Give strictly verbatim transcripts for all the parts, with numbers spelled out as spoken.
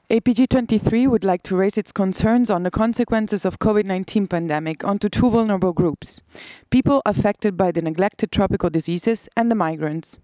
A P G twenty-three would like to raise its concerns on the consequences of COVID nineteen pandemic onto two vulnerable groups: people affected by the neglected tropical diseases and the migrants.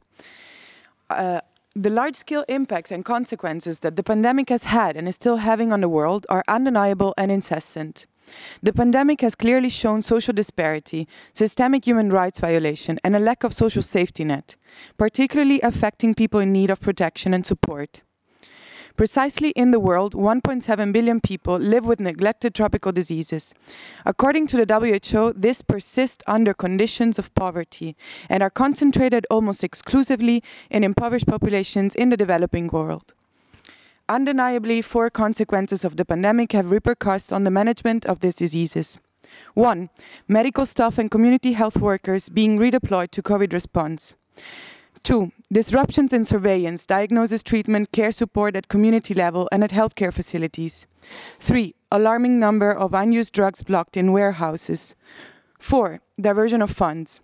Uh, the large-scale impacts and consequences that the pandemic has had and is still having on the world are undeniable and incessant. The pandemic has clearly shown social disparity, systemic human rights violation, and a lack of social safety net, particularly affecting people in need of protection and support. Precisely in the world, one point seven billion people live with neglected tropical diseases. According to the W H O, this persists under conditions of poverty and are concentrated almost exclusively in impoverished populations in the developing world. Undeniably, four consequences of the pandemic have repercussed on the management of these diseases. One, medical staff and community health workers being redeployed to COVID response. Two, disruptions in surveillance, diagnosis, treatment, care support at community level and at healthcare facilities. Three, alarming number of unused drugs blocked in warehouses. Four, diversion of funds.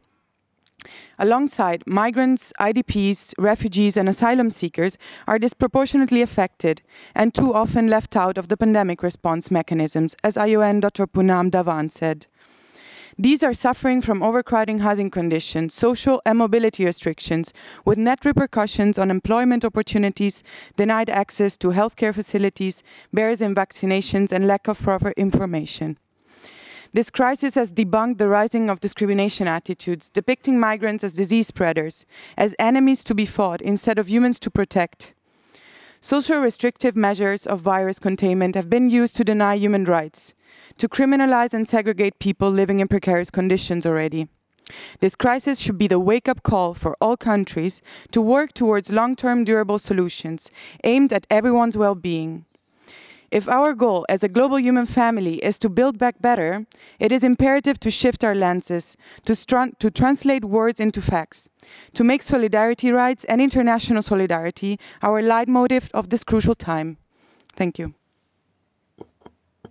Alongside, migrants, I D Ps, refugees and asylum seekers are disproportionately affected and too often left out of the pandemic response mechanisms, as I O N Doctor Poonam Dhawan said. These are suffering from overcrowding housing conditions, social and mobility restrictions, with net repercussions on employment opportunities, denied access to healthcare facilities, barriers in vaccinations, and lack of proper information. This crisis has debunked the rising of discrimination attitudes, depicting migrants as disease spreaders, as enemies to be fought instead of humans to protect. Social restrictive measures of virus containment have been used to deny human rights, to criminalize and segregate people living in precarious conditions already. This crisis should be the wake-up call for all countries to work towards long-term durable solutions aimed at everyone's well-being. If our goal as a global human family is to build back better, it is imperative to shift our lenses, to, to translate words into facts, to make solidarity rights and international solidarity our leitmotif of this crucial time. Thank you.